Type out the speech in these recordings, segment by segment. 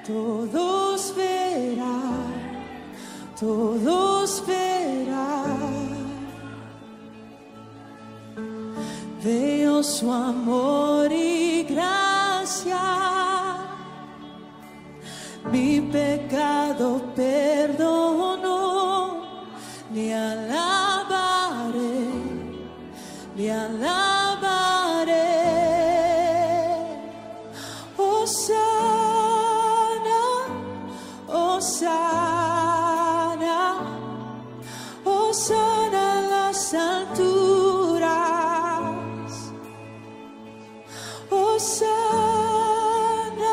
Todos verán, todos verán. Veo su amor y gracia, mi pecado perdonó. Le alabaré, le alabaré. Hosana, Hosana, Hosana en las alturas. Hosana,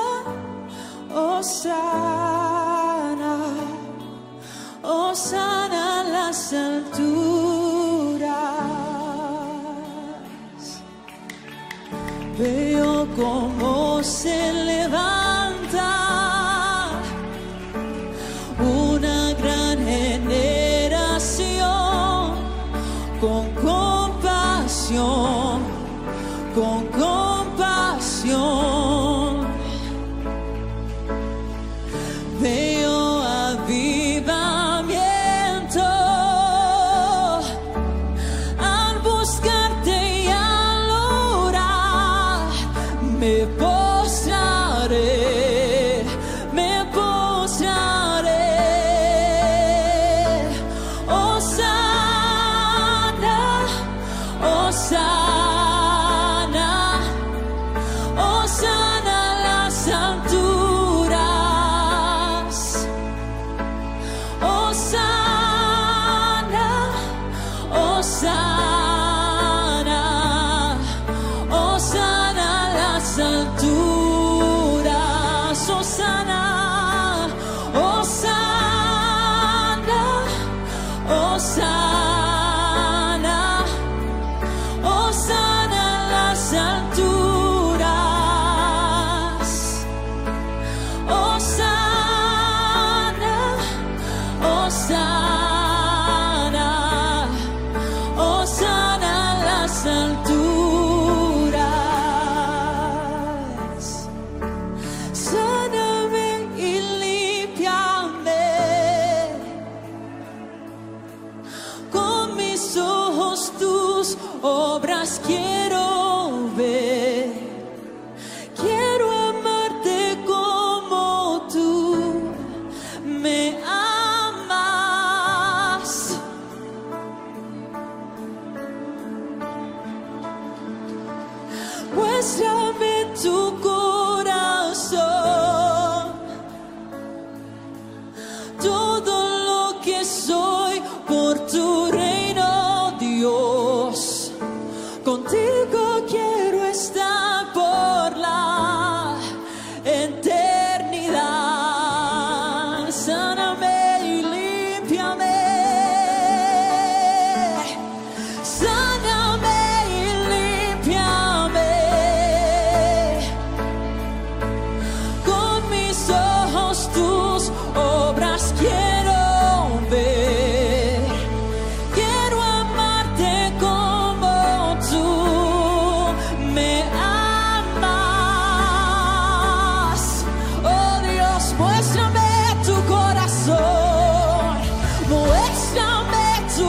Hosana, Hosana en las alturas. Veo cómo se levanta una gran generación con compasión, con compasión. Veo avivamiento al buscarte y al orar. Me postraré, me postraré. Hosana, Hosana, Hosana en las alturas. Hosana, Hosana, Hosana en las alturas. Hosana, Hosana, Hosana, Hosana en las alturas. Hosana, Hosana, Hosana en las alturas. Sáname y límpiame, con mis ojos tus obras quiero ver. Quiero amarte como tú me amas. Muéstrame tu corazón, todo lo que soy por tu reino, Dios. Contigo quiero estar por la eternidad. Sáname y límpiame, sáname y límpiame, con mis ojos tus obras quiero ver. Quiero amarte como tú me amas. Oh Dios, muéstrame tu corazón, muéstrame tu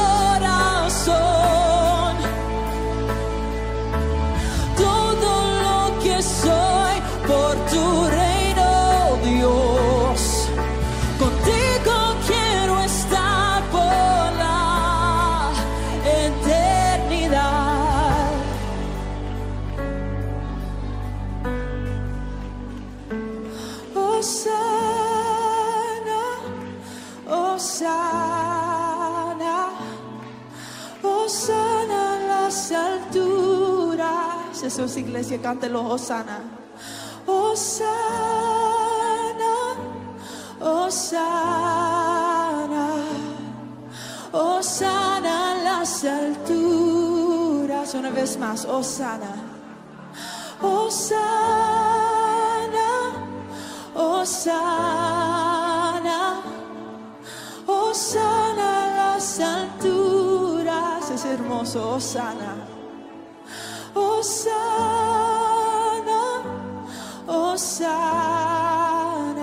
corazón, todo lo que soy por tu reino, Dios. Contigo quiero estar por la eternidad. Hosana, Hosana, Hosana en las alturas. Eso es, iglesia, cántelo, Hosana. Hosana, Hosana, Hosana en las alturas. Una vez más, Hosana, Hosana, Hosana, Hosana en las alturas. Es hermoso, Hosana, Hosana, Hosana,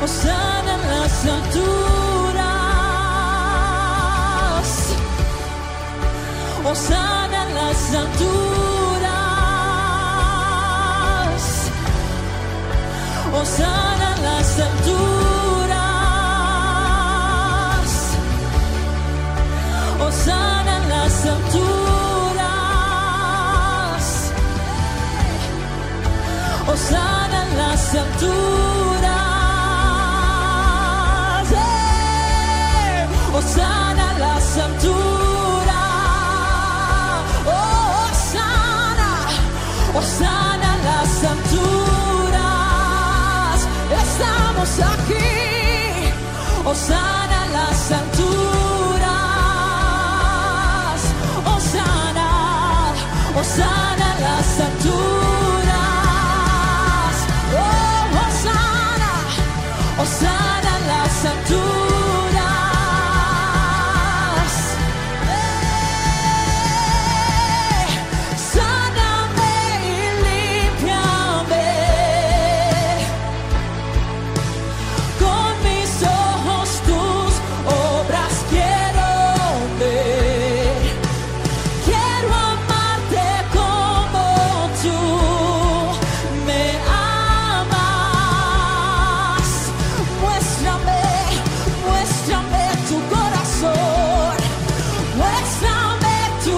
Hosana en las alturas, Hosana en las alturas, Hosana en las alturas, Hosana en las alturas, Hosana en las alturas, Hosana en las alturas, Hosana, Hosana en las alturas, estamos aquí, Hosana en las alturas, Hosana, Hosana en las alturas, oh, Hosana, Hosana en las alturas, sáname y límpiame, con mis ojos tus obras quiero ver, quiero amarte como tú me amas, muéstrame, muéstrame tu corazón, muéstrame tu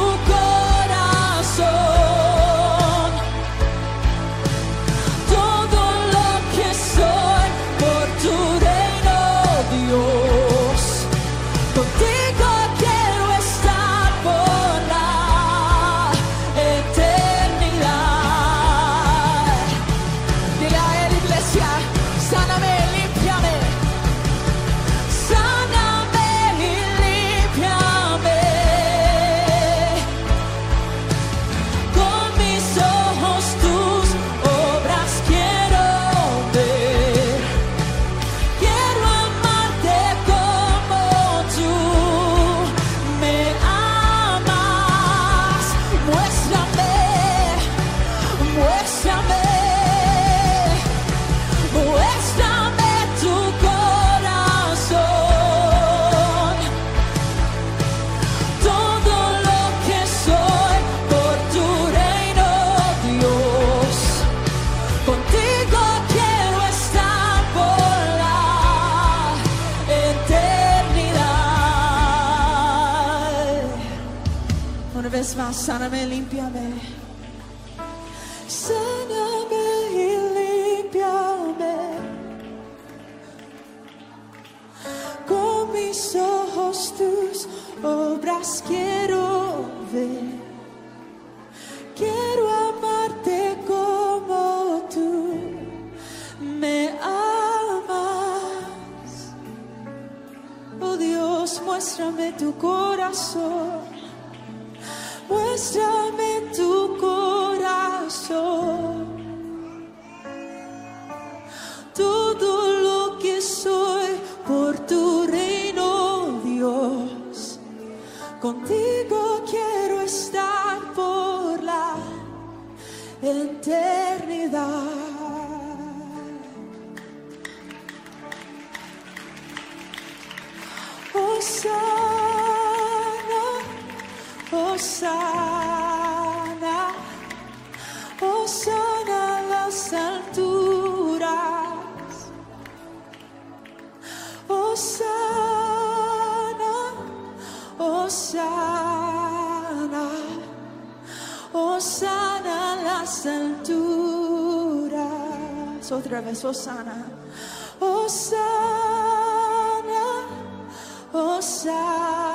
corazón, todo lo que soy por tu reino, Dios, contigo quiero estar por la eternidad. Diga a él, iglesia, sáname, límpiame, sáname y límpiame, con mis ojos tus obras quiero ver, quiero amarte como tú me amas, muéstrame, muéstrame, muéstrame tu corazón, todo lo que soy por tu reino, Dios, contigo quiero estar por la eternidad. Una vez más, sáname, límpiame, sáname y límpiame, con mis ojos tus obras quiero ver, quiero amarte como tú me amas, oh Dios, muéstrame tu corazón, muéstrame tu corazón, todo lo que soy por tu reino, Dios, contigo quiero estar por la eternidad. Hosana, Hosana, Hosana en las alturas, Hosana, Hosana, Hosana en las alturas, otra vez, Hosana, Hosana, Hosana.